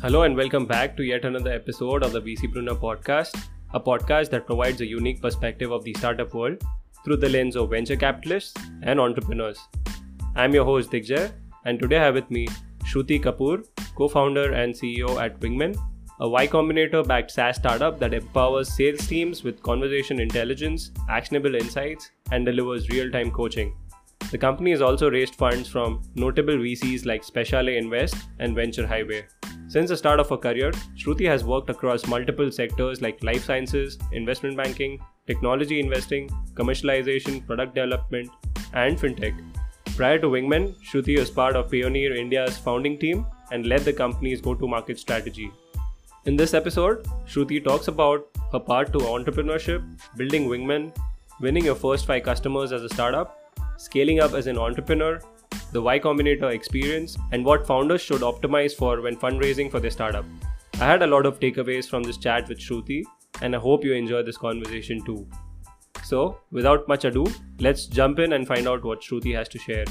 Hello and welcome back to yet another episode of the VCpreneur podcast, a podcast that provides a unique perspective of the startup world through the lens of venture capitalists and entrepreneurs. I'm your host Digjay, and today I have with me Shruti Kapoor, co-founder and CEO at Wingman, a Y Combinator-backed SaaS startup that empowers sales teams with conversation intelligence, actionable insights, and delivers real-time coaching. The company has also raised funds from notable VCs like Speciale Invest and Venture Highway. Since the start of her career, Shruti has worked across multiple sectors like life sciences, investment banking, technology investing, commercialization, product development, and fintech. Prior to Wingman, Shruti was part of Payoneer India's founding team and led the company's go-to-market strategy. In this episode, Shruti talks about her path to entrepreneurship, building Wingman, winning your first 5 customers as a startup, scaling up as an entrepreneur, the Y Combinator experience, and what founders should optimize for when fundraising for their startup. I had a lot of takeaways from this chat with Shruti, and I hope you enjoy this conversation too. So, without much ado, let's jump in and find out what Shruti has to share.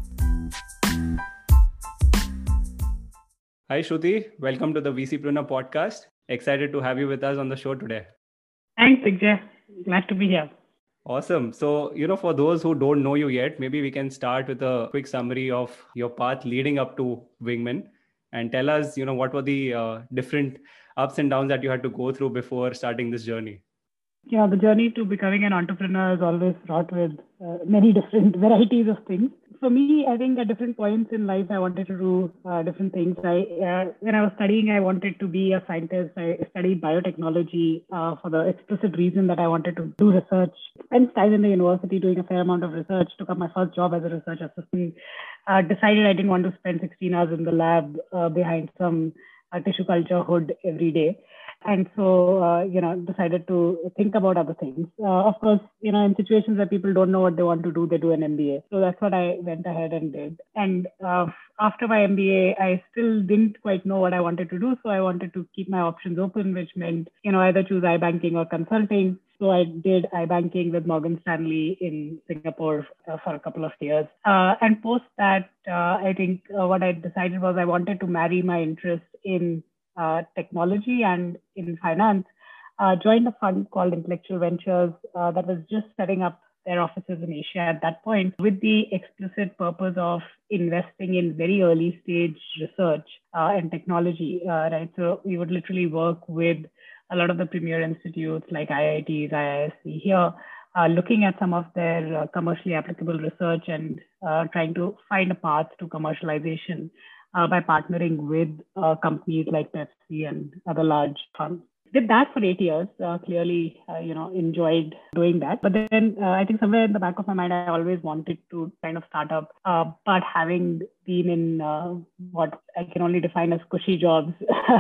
Hi Shruti, welcome to the VCpreneur podcast. Excited to have you with us on the show today. Thanks, Digjay. Glad to be here. Awesome. So, for those who don't know you yet, maybe we can start with a quick summary of your path leading up to Wingman and tell us, what were the different ups and downs that you had to go through before starting this journey. Yeah, the journey to becoming an entrepreneur is always fraught with many different varieties of things. For me, I think at different points in life, I wanted to do different things. When I was studying, I wanted to be a scientist. I studied biotechnology for the explicit reason that I wanted to do research. Spent time in the university doing a fair amount of research, took up my first job as a research assistant, decided I didn't want to spend 16 hours in the lab behind some tissue culture hood every day. And so, decided to think about other things. Of course, in situations where people don't know what they want to do, they do an MBA. So that's what I went ahead and did. And after my MBA, I still didn't quite know what I wanted to do. So I wanted to keep my options open, which meant, either choose iBanking or consulting. So I did iBanking with Morgan Stanley in Singapore for a couple of years. And post that, I think what I decided was I wanted to marry my interest in technology and in finance, joined a fund called Intellectual Ventures that was just setting up their offices in Asia at that point with the explicit purpose of investing in very early stage research and technology, right? So we would literally work with a lot of the premier institutes like IITs, IISc here, looking at some of their commercially applicable research and trying to find a path to commercialization by partnering with companies like Pepsi and other large funds. Did that for 8 years. Clearly, enjoyed doing that. But then I think somewhere in the back of my mind, I always wanted to kind of start up. But having been in what I can only define as cushy jobs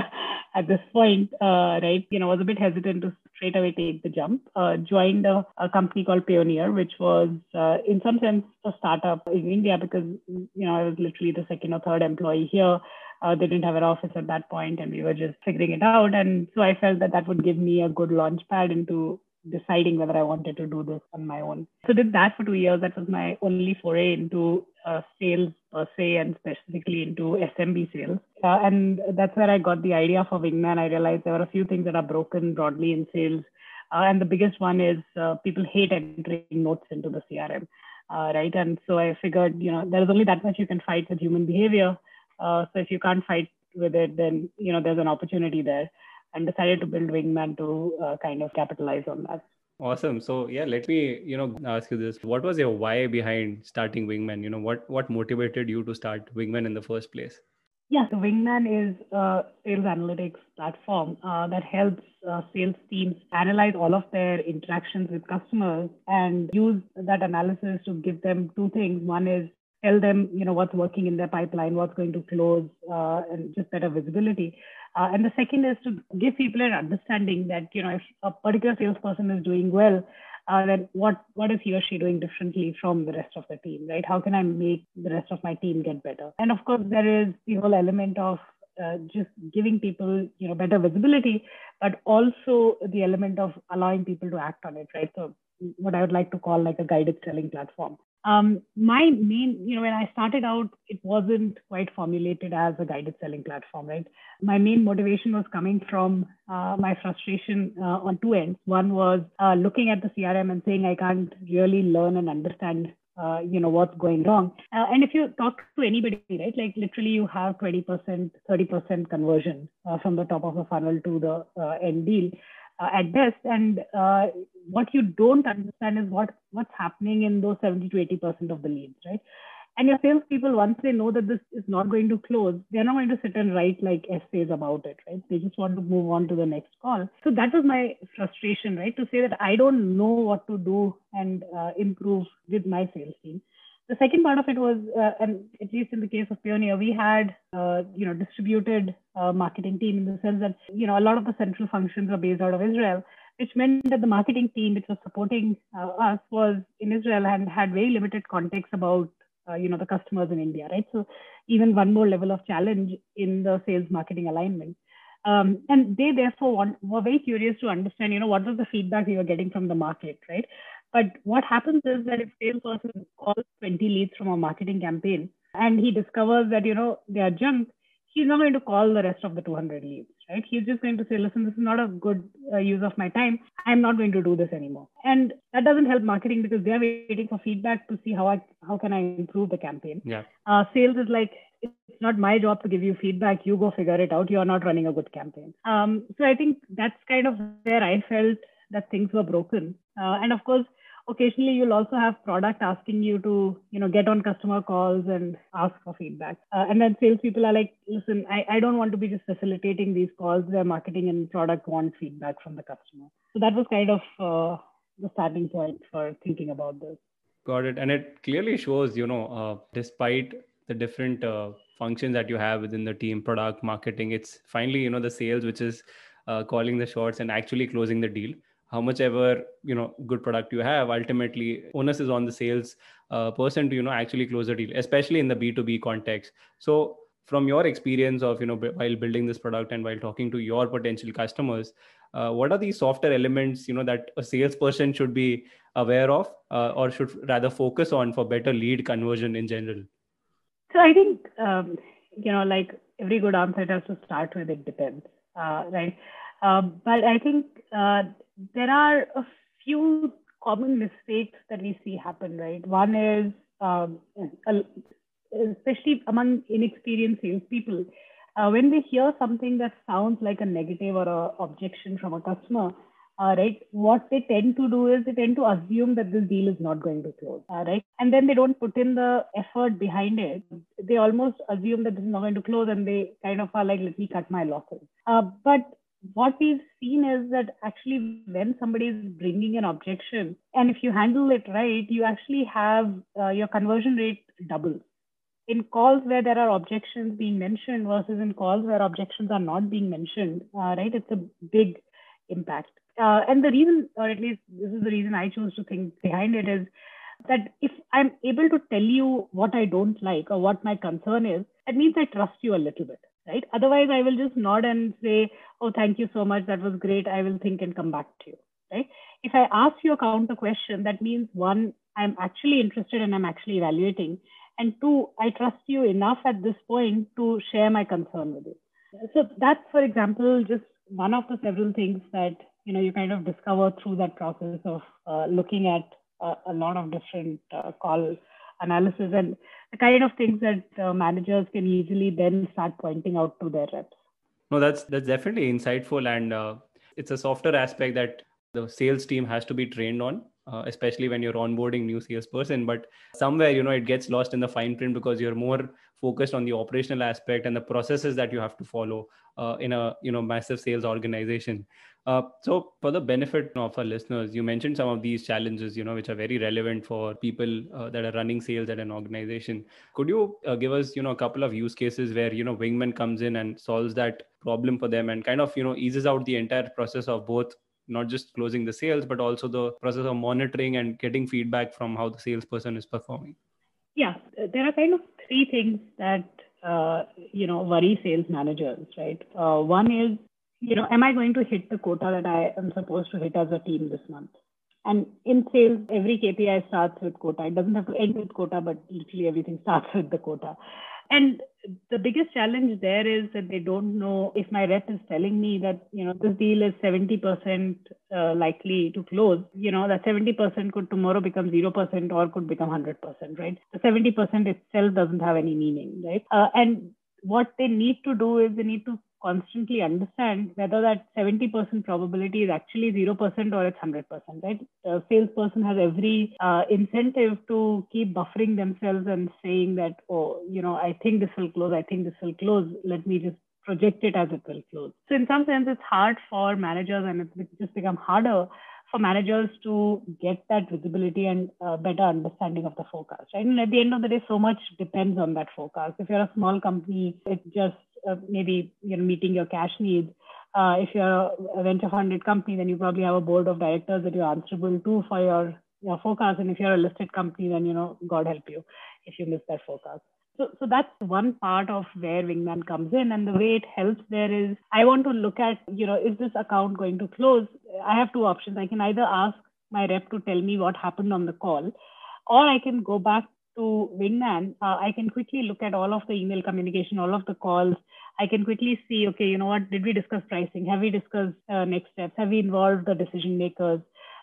at this point, right, was a bit hesitant to straight away take the jump. Joined a company called Payoneer, which was in some sense a startup in India because, I was literally the second or third employee here. They didn't have an office at that point and we were just figuring it out. And so I felt that would give me a good launch pad into deciding whether I wanted to do this on my own. So did that for 2 years. That was my only foray into sales per se and specifically into SMB sales. And that's where I got the idea for Wingman. I realized there were a few things that are broken broadly in sales. And the biggest one is people hate entering notes into the CRM, right? And so I figured, there is only that much you can fight with human behavior. So if you can't fight with it, then, there's an opportunity there, and decided to build Wingman to kind of capitalize on that. Awesome. So let me, ask you this. What was your why behind starting Wingman? What motivated you to start Wingman in the first place? Yeah, so Wingman is a sales analytics platform that helps sales teams analyze all of their interactions with customers and use that analysis to give them 2 things. One is tell them, what's working in their pipeline, what's going to close, and just better visibility. And the second is to give people an understanding that, if a particular salesperson is doing well, then what is he or she doing differently from the rest of the team, right? How can I make the rest of my team get better? And of course, there is the whole element of just giving people, better visibility, but also the element of allowing people to act on it, right? So what I would like to call like a guided selling platform. My main, when I started out, it wasn't quite formulated as a guided selling platform, right? My main motivation was coming from my frustration on two ends. One was looking at the CRM and saying I can't really learn and understand, what's going wrong. And if you talk to anybody, right, like literally you have 20%, 30% conversion from the top of the funnel to the end deal at best. And what you don't understand is what's happening in those 70 to 80% of the leads, right? And your salespeople, once they know that this is not going to close, they're not going to sit and write like essays about it, right? They just want to move on to the next call. So that was my frustration, right? To say that I don't know what to do and improve with my sales team. The second part of it was, and at least in the case of Pioneer, we had, distributed marketing team in the sense that, a lot of the central functions are based out of Israel, which meant that the marketing team, which was supporting us, was in Israel and had very limited context about, the customers in India, right? So even one more level of challenge in the sales marketing alignment. And they therefore were very curious to understand, what was the feedback we were getting from the market, right? But what happens is that if salesperson calls 20 leads from a marketing campaign and he discovers that, they are junk, he's not going to call the rest of the 200 leads, right? He's just going to say, listen, this is not a good use of my time. I'm not going to do this anymore. And that doesn't help marketing because they're waiting for feedback to see how can I improve the campaign. Yeah. Sales is like, it's not my job to give you feedback. You go figure it out. You're not running a good campaign. So I think that's kind of where I felt that things were broken. And of course, occasionally you'll also have product asking you to, get on customer calls and ask for feedback. And then salespeople are like, listen, I don't want to be just facilitating these calls where marketing and product want feedback from the customer. So that was kind of the starting point for thinking about this. Got it. And it clearly shows, despite the different functions that you have within the team, product, marketing, it's finally, the sales, which is calling the shots and actually closing the deal. How much ever, good product you have, ultimately onus is on the sales person to, actually close the deal, especially in the B2B context. So from your experience of, while building this product and while talking to your potential customers, what are these softer elements, that a salesperson should be aware of or should rather focus on for better lead conversion in general? So I think, like every good answer, it has to start with it depends, right? But I think there are a few common mistakes that we see happen, right? One is, especially among inexperienced salespeople, when they hear something that sounds like a negative or an objection from a customer, right, what they tend to do is they tend to assume that this deal is not going to close, right? And then they don't put in the effort behind it. They almost assume that this is not going to close and they kind of are like, let me cut my losses. But what we've seen is that actually when somebody is bringing an objection, and if you handle it right, you actually have your conversion rate double. In calls where there are objections being mentioned versus in calls where objections are not being mentioned, right, it's a big impact. And the reason, or at least this is the reason I chose to think behind it, is that if I'm able to tell you what I don't like or what my concern is, that means I trust you a little bit, right? Otherwise, I will just nod and say, oh, thank you so much. That was great. I will think and come back to you, right? If I ask you a counter question, that means one, I'm actually interested and I'm actually evaluating. And two, I trust you enough at this point to share my concern with you. So that's, for example, just one of the several things that, you kind of discover through that process of looking at a lot of different call analysis and the kind of things that managers can easily then start pointing out to their reps. No, that's definitely insightful. And it's a softer aspect that the sales team has to be trained on, especially when you're onboarding new salesperson. But somewhere, it gets lost in the fine print because you're more focused on the operational aspect and the processes that you have to follow in a, massive sales organization. So for the benefit of our listeners, you mentioned some of these challenges, which are very relevant for people that are running sales at an organization. Could you give us, a couple of use cases where, Wingman comes in and solves that problem for them and kind of, eases out the entire process of both, not just closing the sales, but also the process of monitoring and getting feedback from how the salesperson is performing? Yeah, there are kind of three things that, worry sales managers, right? One is, am I going to hit the quota that I am supposed to hit as a team this month? And in sales, every KPI starts with quota. It doesn't have to end with quota, but literally everything starts with the quota. And the biggest challenge there is that they don't know if my rep is telling me that, this deal is 70% likely to close, that 70% could tomorrow become 0% or could become 100%, right? The 70% itself doesn't have any meaning, right? And what they need to do is they need to constantly understand whether that 70% probability is actually 0% or it's 100%, right? The salesperson has every incentive to keep buffering themselves and saying that, I think this will close. I think this will close. Let me just project it as it will close. So in some sense, it's hard for managers, and it's just become harder for managers to get that visibility and better understanding of the forecast, right? And at the end of the day, so much depends on that forecast. If you're a small company, it's just maybe meeting your cash needs. If you're a venture funded company, then you probably have a board of directors that you're answerable to for your forecast. And if you're a listed company, then God help you if you miss that forecast. So that's one part of where Wingman comes in, and the way it helps there is I want to look at, is this account going to close? I have two options. I can either ask my rep to tell me what happened on the call, or I can go back to Wingman. I can quickly look at all of the email communication, all of the calls. I can quickly see, okay, what did we discuss pricing? Have we discussed next steps? Have we involved the decision makers?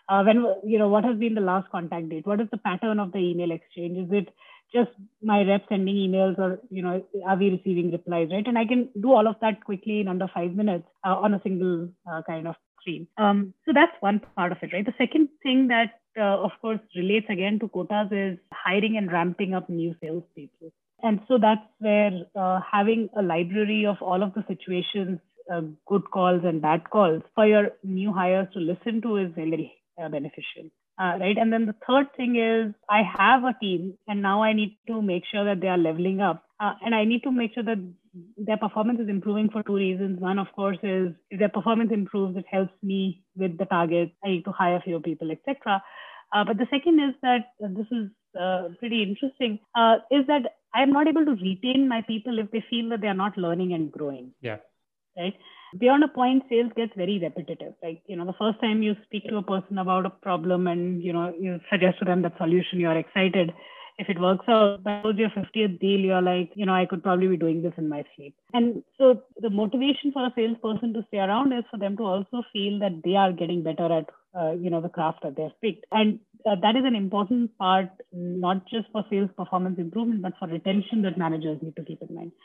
What has been the last contact date? What is the pattern of the email exchange? Is it just my rep sending emails, or are we receiving replies, right? And I can do all of that quickly in under 5 minutes on a single kind of screen. So that's one part of it, right? The second thing that of course relates again to quotas is hiring and ramping up new salespeople. And so that's where having a library of all of the situations, good calls and bad calls for your new hires to listen to is very beneficial. Right. And then the third thing is I have a team, and now I need to make sure that they are leveling up. And I need to make sure that their performance is improving for two reasons. One, of course, is if their performance improves, it helps me with the targets. I need to hire fewer people, etc. But the second is that this is pretty interesting, is that I'm not able to retain my people if they feel that they are not learning and growing. Yeah. Right. Beyond a point, sales gets very repetitive. Like, the first time you speak to a person about a problem and, you suggest to them that solution, you're excited. If it works out, by your 50th deal, you're like, I could probably be doing this in my sleep. And so the motivation for a salesperson to stay around is for them to also feel that they are getting better at, the craft that they've picked. And that is an important part, not just for sales performance improvement, but for retention that managers need to keep in mind.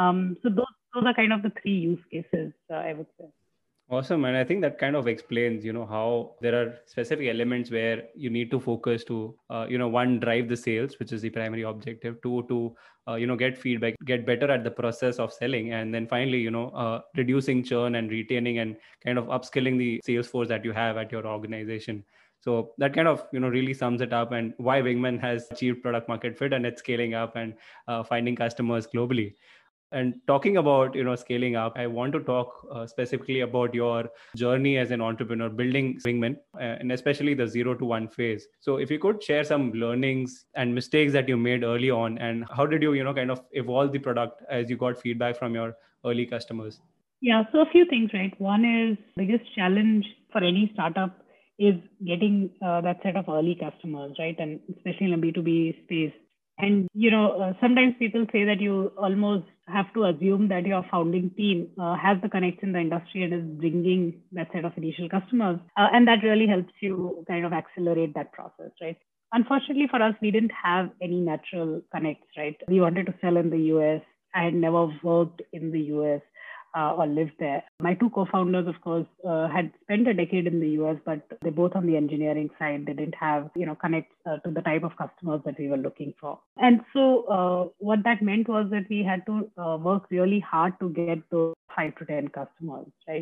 So those are kind of the three use cases, I would say. Awesome. And I think that kind of explains, how there are specific elements where you need to focus to, one, drive the sales, which is the primary objective, two, to, get feedback, get better at the process of selling. And then finally, reducing churn and retaining and kind of upskilling the sales force that you have at your organization. So that kind of, really sums it up, and why Wingman has achieved product market fit and it's scaling up and finding customers globally. And talking about, scaling up, I want to talk specifically about your journey as an entrepreneur, building Wingman, and especially the 0 to 1 phase. So if you could share some learnings and mistakes that you made early on, and how did you, kind of evolve the product as you got feedback from your early customers? Yeah, so a few things, right? One is biggest challenge for any startup is getting that set of early customers, right? And especially in a B2B space. And, sometimes people say that you almost have to assume that your founding team has the connects in the industry and is bringing that set of initial customers. And that really helps you kind of accelerate that process, right? Unfortunately for us, we didn't have any natural connects, right? We wanted to sell in the US. I had never worked in the US. Or lived there. My two co-founders, of course, had spent a decade in the US, but they're both on the engineering side. They didn't have, connects to the type of customers that we were looking for. And so what that meant was that we had to work really hard to get those 5 to 10 customers, right?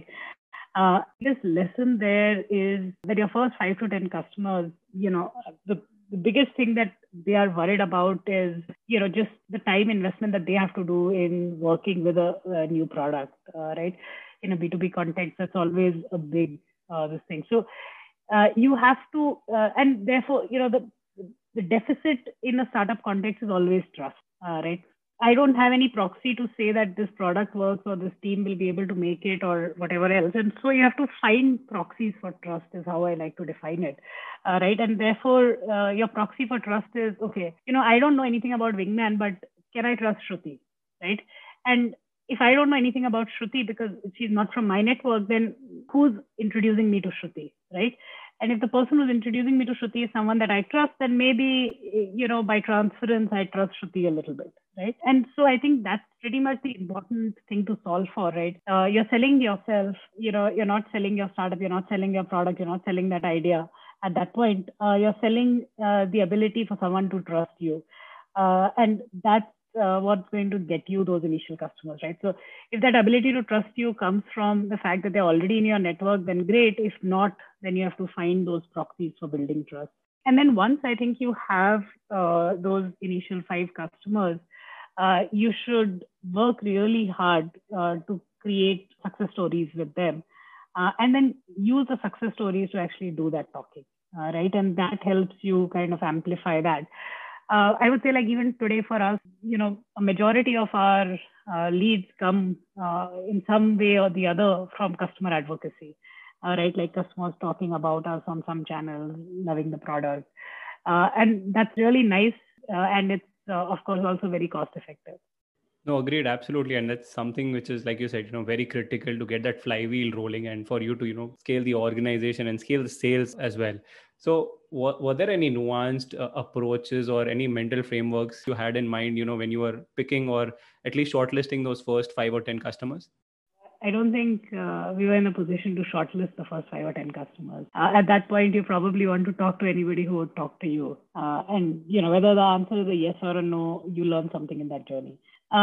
This lesson there is that your first 5 to 10 customers, the biggest thing that they are worried about is, just the time investment that they have to do in working with a new product, right? In a B2B context, that's always a big this thing. So you have to, and therefore, the deficit in a startup context is always trust, right? I don't have any proxy to say that this product works or this team will be able to make it or whatever else. And so you have to find proxies for trust is how I like to define it. Right. And therefore, your proxy for trust is, okay, I don't know anything about Wingman, but can I trust Shruti? Right. And if I don't know anything about Shruti because she's not from my network, then who's introducing me to Shruti? Right. And if the person who's introducing me to Shruti is someone that I trust, then maybe, by transference, I trust Shruti a little bit, right? And so I think that's pretty much the important thing to solve for, right? You're selling yourself, you're not selling your startup, you're not selling your product, you're not selling that idea. At that point, you're selling the ability for someone to trust you. And that's what's going to get you those initial customers, right? So if that ability to trust you comes from the fact that they're already in your network, then great. If not, then you have to find those proxies for building trust. And then once I think you have those initial 5 customers, you should work really hard to create success stories with them. And then use the success stories to actually do that talking, right? And that helps you kind of amplify that. I would say like even today for us, a majority of our leads come in some way or the other from customer advocacy, right? Like customers talking about us on some channel, loving the product. And that's really nice. And it's, of course, also very cost effective. No, agreed, absolutely. And that's something which is, like you said, very critical to get that flywheel rolling and for you to, scale the organization and scale the sales as well. So were there any nuanced approaches or any mental frameworks you had in mind, when you were picking or at least shortlisting those first 5 or 10 customers? I don't think we were in a position to shortlist the first 5 or 10 customers. At that point, you probably want to talk to anybody who would talk to you. And, whether the answer is a yes or a no, you learn something in that journey.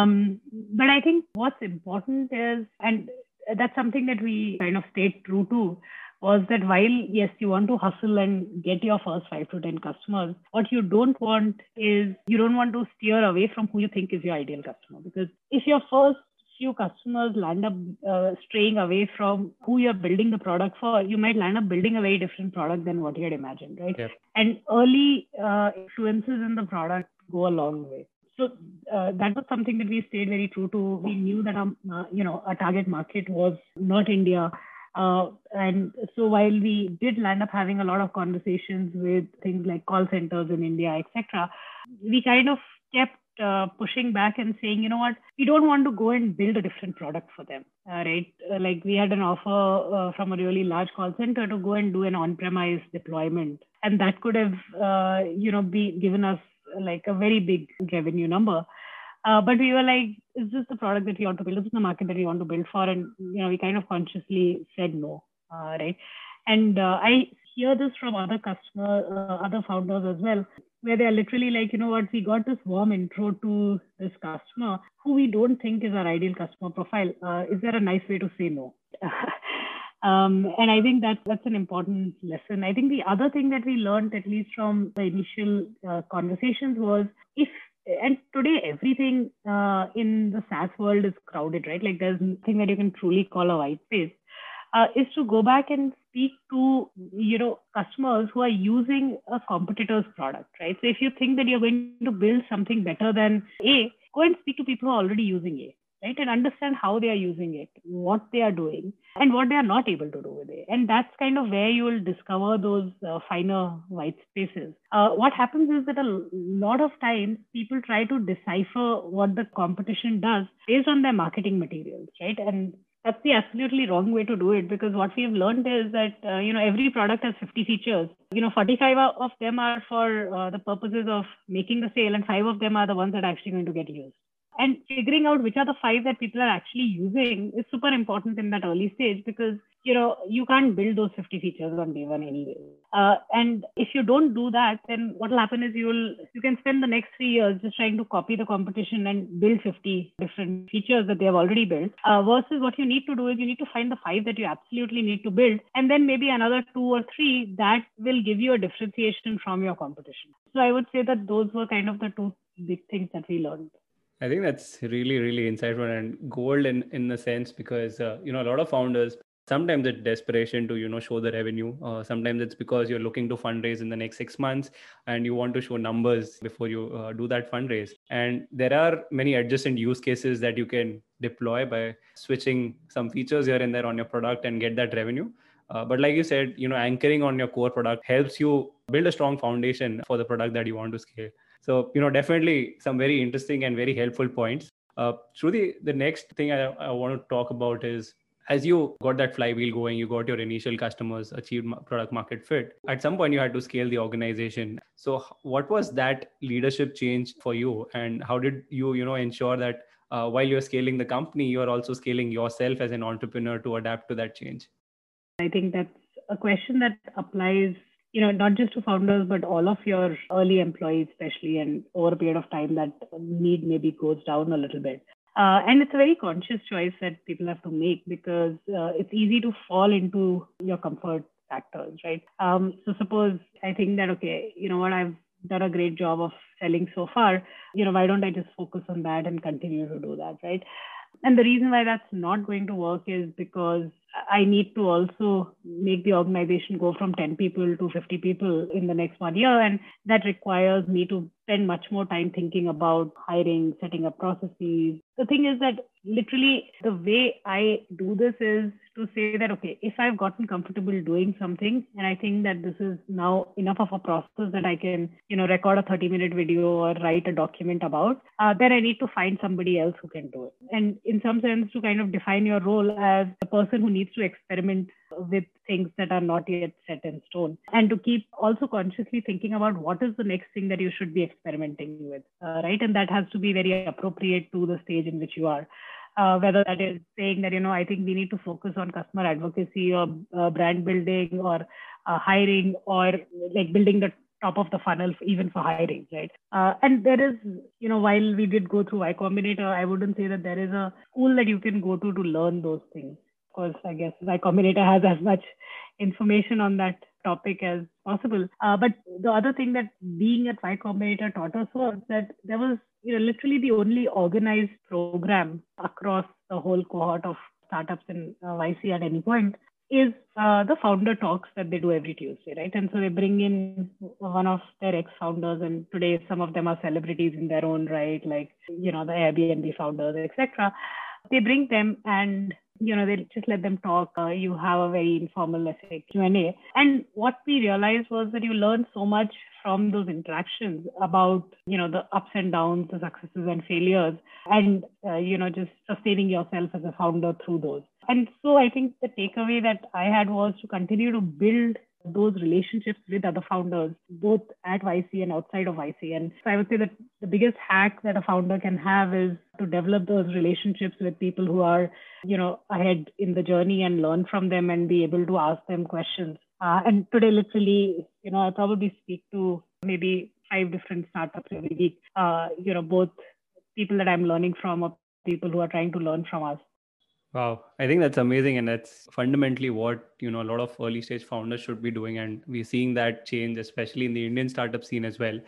But I think what's important is, and that's something that we kind of stayed true to, was that while, yes, you want to hustle and get your first 5 to 10 customers, what you don't want is you don't want to steer away from who you think is your ideal customer. Because if your first few customers land up straying away from who you're building the product for, you might land up building a very different product than what you had imagined, right? Yep. And early influences in the product go a long way. So that was something that we stayed very true to. We knew that our target market was not India. And so while we did land up having a lot of conversations with things like call centers in India, etc., we kind of kept pushing back and saying, we don't want to go and build a different product for them, right? Like we had an offer from a really large call center to go and do an on-premise deployment. And that could have, be given us like a very big revenue number. But we were like, is this the product that we want to build? Is this the market that we want to build for? And, we kind of consciously said no, right? And I hear this from other other founders as well, where they're literally like, we got this warm intro to this customer who we don't think is our ideal customer profile. Is there a nice way to say no? And I think that's an important lesson. I think the other thing that we learned, at least from the initial conversations, was and today everything in the SaaS world is crowded, right? Like there's nothing that you can truly call a white space. Is to go back and speak to, customers who are using a competitor's product, right? So if you think that you're going to build something better than A, go and speak to people who are already using A, right? And understand how they are using it, what they are doing, and what they are not able to do with it. And that's kind of where you will discover those finer white spaces. What happens is that a lot of times people try to decipher what the competition does based on their marketing materials, right? And that's the absolutely wrong way to do it, because what we've learned is that, every product has 50 features. 45 of them are for the purposes of making the sale, and 5 of them are the ones that are actually going to get used. And figuring out which are the 5 that people are actually using is super important in that early stage, because, you can't build those 50 features on day one anyway. And if you don't do that, then what will happen is you can spend the next 3 years just trying to copy the competition and build 50 different features that they have already built. Versus what you need to do is you need to find the 5 that you absolutely need to build, and then maybe another 2 or 3 that will give you a differentiation from your competition. So I would say that those were kind of the 2 big things that we learned. I think that's really, really insightful and gold in the sense, because, a lot of founders, Sometimes it's desperation to show the revenue. Sometimes it's because you're looking to fundraise in the next 6 months and you want to show numbers before you do that fundraise. And there are many adjacent use cases that you can deploy by switching some features here and there on your product and get that revenue. But like you said, anchoring on your core product helps you build a strong foundation for the product that you want to scale. So definitely some very interesting and very helpful points. Shruti, the next thing I want to talk about is, as you got that flywheel going, you got your initial customers, achieved product market fit. At some point, you had to scale the organization. So, what was that leadership change for you, and how did you, ensure that while you're scaling the company, you are also scaling yourself as an entrepreneur to adapt to that change? I think that's a question that applies, not just to founders, but all of your early employees, especially, and over a period of time that need maybe goes down a little bit. And it's a very conscious choice that people have to make because it's easy to fall into your comfort factors, right? So suppose I think that, okay, you know what, I've done a great job of selling so far, why don't I just focus on that and continue to do that, right? And the reason why that's not going to work is because I need to also make the organization go from 10 people to 50 people in the next 1 year. And that requires me to spend much more time thinking about hiring, setting up processes. The thing is that literally the way I do this is to say that, okay, if I've gotten comfortable doing something and I think that this is now enough of a process that I can, record a 30-minute video or write a document about, then I need to find somebody else who can do it. And in some sense, to kind of define your role as the person who needs to experiment with things that are not yet set in stone, and to keep also consciously thinking about what is the next thing that you should be experimenting with, right? And that has to be very appropriate to the stage in which you are. Whether that is saying that, I think we need to focus on customer advocacy or brand building or hiring or like building the top of the funnel even for hiring, right? And there is, while we did go through Y Combinator, I wouldn't say that there is a school that you can go to learn those things. Of course, I guess Y Combinator has as much information on that topic as possible. But the other thing that being at Y Combinator taught us was that there was literally the only organized program across the whole cohort of startups in YC at any point is the founder talks that they do every Tuesday, right? And so they bring in one of their ex-founders, and today some of them are celebrities in their own right, like, the Airbnb founders, etc. They bring them and, they just let them talk. You have a very informal, let's say, Q&A. And what we realized was that you learn so much from those interactions about, the ups and downs, the successes and failures, and, just sustaining yourself as a founder through those. And so I think the takeaway that I had was to continue to build those relationships with other founders, both at YC and outside of YC. And so I would say that the biggest hack that a founder can have is to develop those relationships with people who are, ahead in the journey and learn from them and be able to ask them questions. And today, literally, I probably speak to maybe 5 different startups every week, both people that I'm learning from or people who are trying to learn from us. Wow, I think that's amazing. And that's fundamentally what, a lot of early stage founders should be doing. And we're seeing that change, especially in the Indian startup scene as well.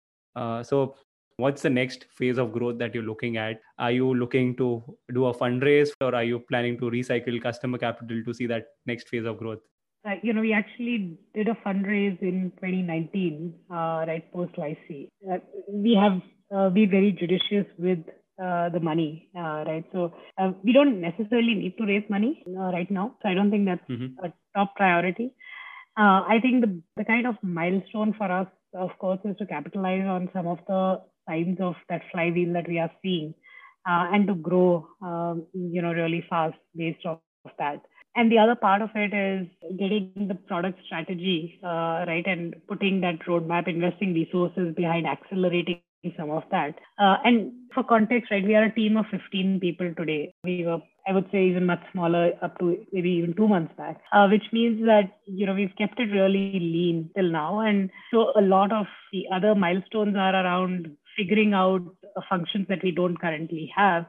So what's the next phase of growth that you're looking at? Are you looking to do a fundraise, or are you planning to recycle customer capital to see that next phase of growth? We actually did a fundraise in 2019, right post YC. We have been very judicious with the money, right? So we don't necessarily need to raise money right now. So I don't think that's a top priority. I think the kind of milestone for us, of course, is to capitalize on some of the signs of that flywheel that we are seeing and to grow, really fast based off that. And the other part of it is getting the product strategy, right, and putting that roadmap, investing resources behind accelerating some of that. And for context, right, we are a team of 15 people today. We were, I would say, even much smaller up to maybe even 2 months back, which means that, we've kept it really lean till now. And so a lot of the other milestones are around figuring out functions that we don't currently have.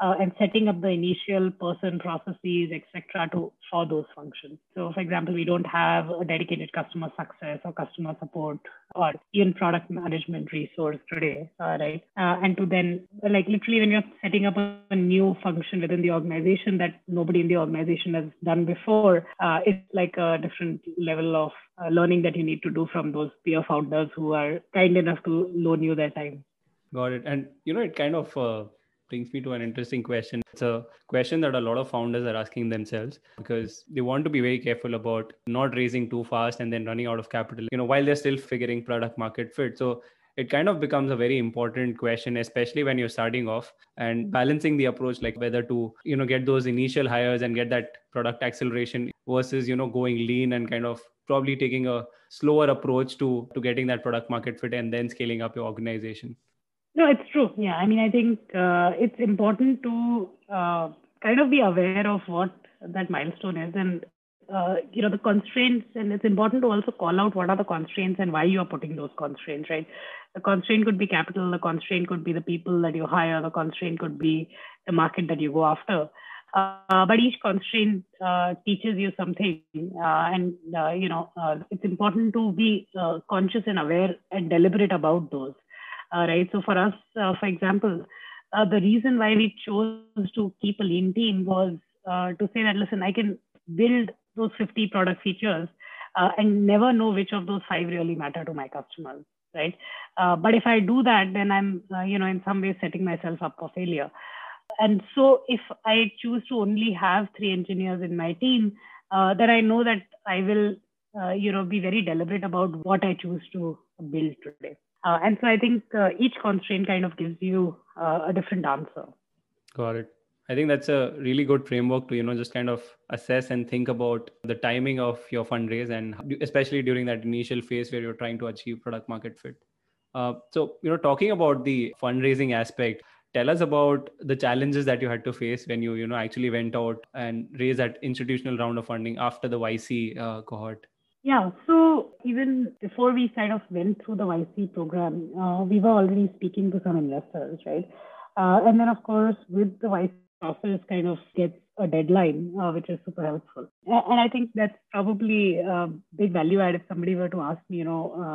and setting up the initial person, processes, etc. for those functions. So, for example, we don't have a dedicated customer success or customer support or even product management resource today, right? And to then, like literally, when you're setting up a new function within the organization that nobody in the organization has done before, it's like a different level of learning that you need to do from those peer founders who are kind enough to loan you their time. Got it. And, it kind of brings me to an interesting question. It's a question that a lot of founders are asking themselves because they want to be very careful about not raising too fast and then running out of capital, while they're still figuring product market fit. So it kind of becomes a very important question, especially when you're starting off and balancing the approach, like whether to, get those initial hires and get that product acceleration versus, going lean and kind of probably taking a slower approach to getting that product market fit and then scaling up your organization. No, it's true. Yeah. I mean, I think it's important to kind of be aware of what that milestone is and, the constraints. And it's important to also call out what are the constraints and why you are putting those constraints, right? The constraint could be capital. The constraint could be the people that you hire. The constraint could be the market that you go after. But each constraint teaches you something. It's important to be conscious and aware and deliberate about those. Right. So for us, for example, the reason why we chose to keep a lean team was to say that, listen, I can build those 50 product features and never know which of those 5 really matter to my customers. Right. But if I do that, then I'm, in some ways setting myself up for failure. And so if I choose to only have 3 engineers in my team, then I know that I will, be very deliberate about what I choose to build today. And so I think each constraint kind of gives you a different answer. Got it. I think that's a really good framework to, just kind of assess and think about the timing of your fundraise and especially during that initial phase where you're trying to achieve product market fit. So, talking about the fundraising aspect, tell us about the challenges that you had to face when you, actually went out and raised that institutional round of funding after the YC cohort. Yeah, so even before we kind of went through the YC program, we were already speaking to some investors, right? And then, of course, with the YC process kind of gets a deadline, which is super helpful. And I think that's probably a big value add. If somebody were to ask me,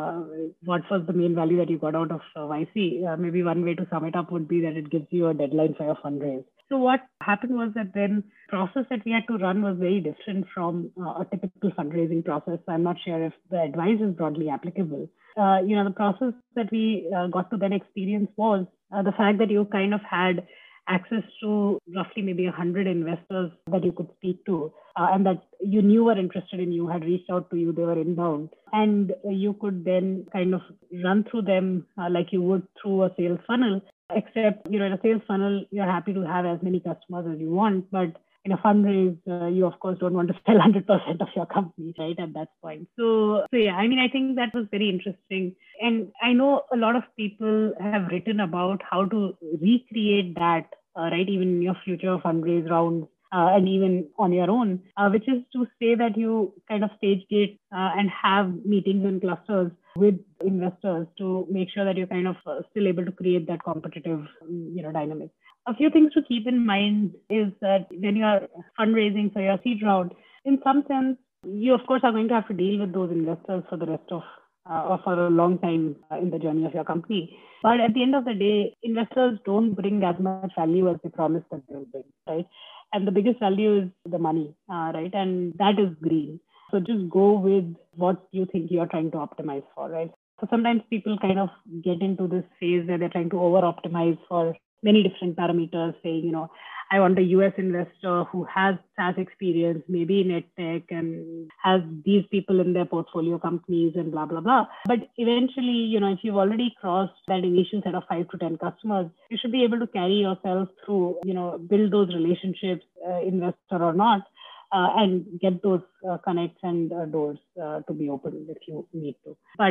what was the main value that you got out of YC? Maybe one way to sum it up would be that it gives you a deadline for your fundraise. So what happened was that then process that we had to run was very different from a typical fundraising process. I'm not sure if the advice is broadly applicable. The process that we got to then experience was the fact that you kind of had access to roughly maybe 100 investors that you could speak to and that you knew were interested in you, had reached out to you, they were inbound. And you could then kind of run through them like you would through a sales funnel. Except, in a sales funnel, you're happy to have as many customers as you want. But in a fundraise, you, of course, don't want to sell 100% of your company, right, at that point. So yeah, I mean, I think that was very interesting. And I know a lot of people have written about how to recreate that, right, even in your future fundraise rounds. And even on your own, which is to say that you kind of stage gate and have meetings in clusters with investors to make sure that you're kind of still able to create that competitive, dynamic. A few things to keep in mind is that when you're fundraising for your seed round, in some sense, you of course are going to have to deal with those investors for the rest of or for a long time in the journey of your company. But at the end of the day, investors don't bring as much value as they promise that they will bring, right? And the biggest value is the money, right? And that is green. So just go with what you think you're trying to optimize for, right? So sometimes people kind of get into this phase where they're trying to over-optimize for many different parameters, saying, I want a US investor who has SaaS experience, maybe in EdTech, and has these people in their portfolio companies and blah, blah, blah. But eventually, if you've already crossed that initial set of 5 to 10 customers, you should be able to carry yourself through, build those relationships, investor or not, and get those connects and doors to be open if you need to. But,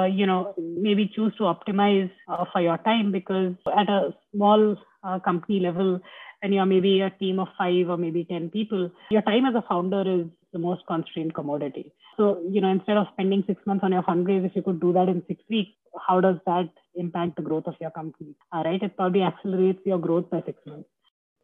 maybe choose to optimize for your time, because at a small company level, when you're maybe a team of 5 or maybe 10 people, your time as a founder is the most constrained commodity. So, instead of spending 6 months on your fundraise, if you could do that in 6 weeks, how does that impact the growth of your company? Right? It probably accelerates your growth by 6 months.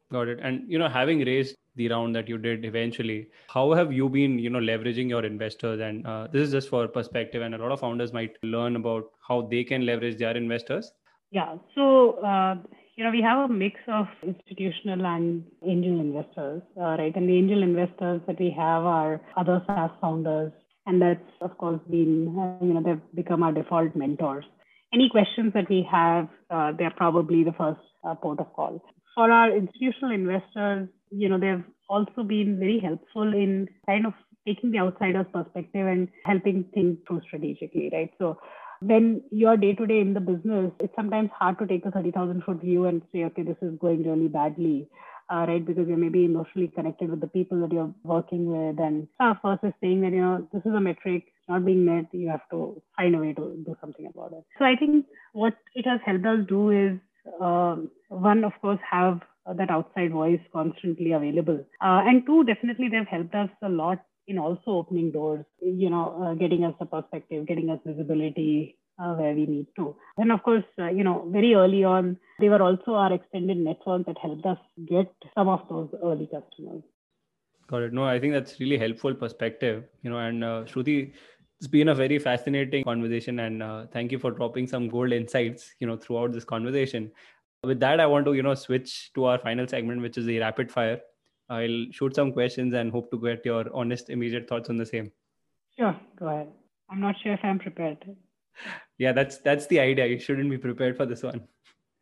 Got it. And, having raised the round that you did eventually, how have you been, leveraging your investors? And this is just for perspective, and a lot of founders might learn about how they can leverage their investors. Yeah. So, we have a mix of institutional and angel investors, right? And the angel investors that we have are other SaaS founders. And that's, of course, been, they've become our default mentors. Any questions that we have, they're probably the first port of call. For our institutional investors, they've also been very helpful in kind of taking the outsider's perspective and helping think through strategically, right? So when you're day-to-day in the business, it's sometimes hard to take a 30,000-foot view and say, okay, this is going really badly, right? Because you're maybe emotionally connected with the people that you're working with. And first is saying that, this is a metric, it's not being met, you have to find a way to do something about it. So I think what it has helped us do is, one, of course, have that outside voice constantly available. And two, definitely they've helped us a lot in also opening doors, getting us a perspective, getting us visibility where we need to. And of course, very early on, they were also our extended network that helped us get some of those early customers. Got it. No, I think that's really helpful perspective, and Shruti, it's been a very fascinating conversation, and thank you for dropping some gold insights, throughout this conversation. With that, I want to, switch to our final segment, which is the rapid fire. I'll shoot some questions and hope to get your honest, immediate thoughts on the same. Sure, go ahead. I'm not sure if I'm prepared. Yeah, that's the idea. You shouldn't be prepared for this one.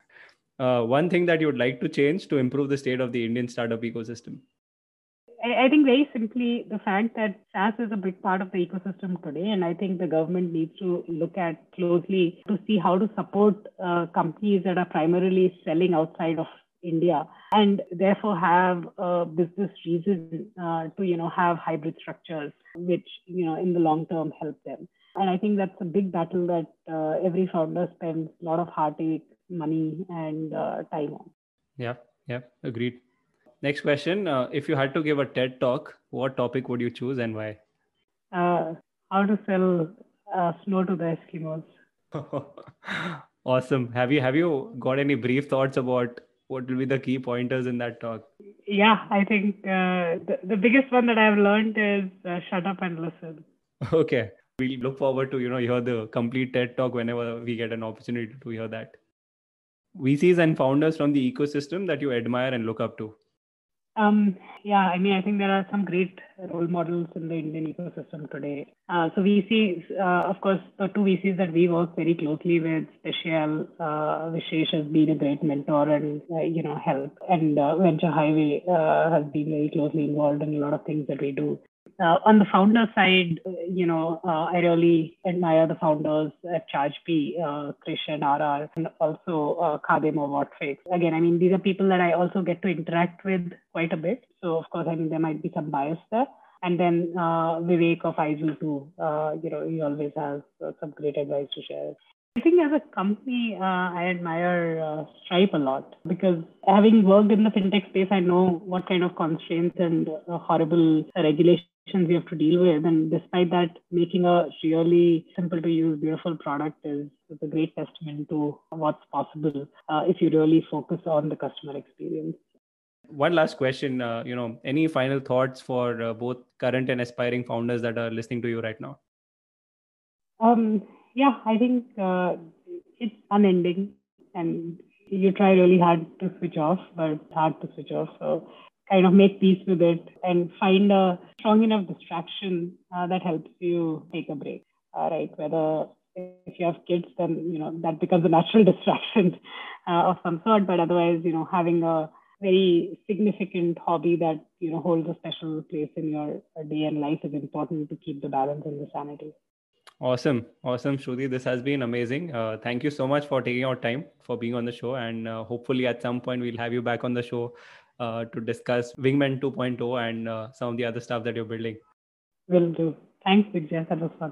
One thing that you would like to change to improve the state of the Indian startup ecosystem? I think very simply the fact that SaaS is a big part of the ecosystem today, and I think the government needs to look at closely to see how to support companies that are primarily selling outside of India and therefore have a business reason to have hybrid structures, which in the long term help them. And I think that's a big battle that every founder spends a lot of heartache, money, and time on. Yeah, agreed. Next question. If you had to give a TED talk, what topic would you choose and why? How to sell snow to the Eskimos. Awesome. Have you got any brief thoughts about what will be the key pointers in that talk? Yeah, I think the biggest one that I've learned is shut up and listen. Okay. We look forward to, hear the complete TED talk whenever we get an opportunity to hear that. VCs and founders from the ecosystem that you admire and look up to. I think there are some great role models in the Indian ecosystem today. So VCs, of course, the two VCs that we work very closely with, Special, Vishesh has been a great mentor and, help. And Venture Highway has been very closely involved in a lot of things that we do. On the founder side, I really admire the founders at ChargeBee, Krish and RR, and also Khadim or Whatfix. Again, these are people that I also get to interact with quite a bit. So, of course, there might be some bias there. And then Vivek of Aizu too, he always has some great advice to share. I think as a company, I admire Stripe a lot because having worked in the fintech space, I know what kind of constraints and horrible regulations we have to deal with. And despite that, making a really simple to use, beautiful product is a great testament to what's possible if you really focus on the customer experience. One last question, any final thoughts for both current and aspiring founders that are listening to you right now? I think it's unending and you try really hard to switch off, but it's hard to switch off. So kind of make peace with it and find a strong enough distraction that helps you take a break, right? Whether if you have kids, then, that becomes a natural distraction of some sort, but otherwise, having a very significant hobby that, holds a special place in your day and life is important to keep the balance and the sanity. Awesome, Shruti. This has been amazing. Thank you so much for taking your time for being on the show. And hopefully at some point we'll have you back on the show to discuss Wingman 2.0 and some of the other stuff that you're building. Will do. Thanks, Vijay. That was fun.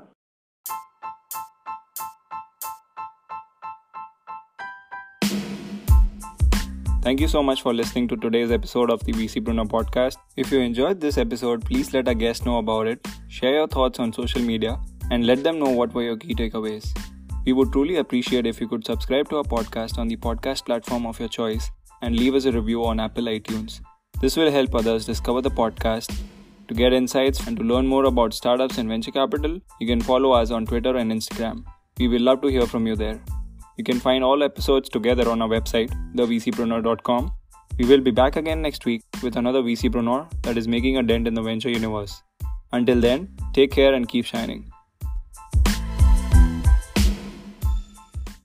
Thank you so much for listening to today's episode of the VCpreneur podcast. If you enjoyed this episode, please let our guests know about it, share your thoughts on social media, and let them know what were your key takeaways. We would truly appreciate if you could subscribe to our podcast on the podcast platform of your choice and leave us a review on Apple iTunes. This will help others discover the podcast. To get insights and to learn more about startups and venture capital, you can follow us on Twitter and Instagram. We will love to hear from you there. You can find all episodes together on our website, thevcpreneur.com. We will be back again next week with another VCpreneur that is making a dent in the venture universe. Until then, take care and keep shining.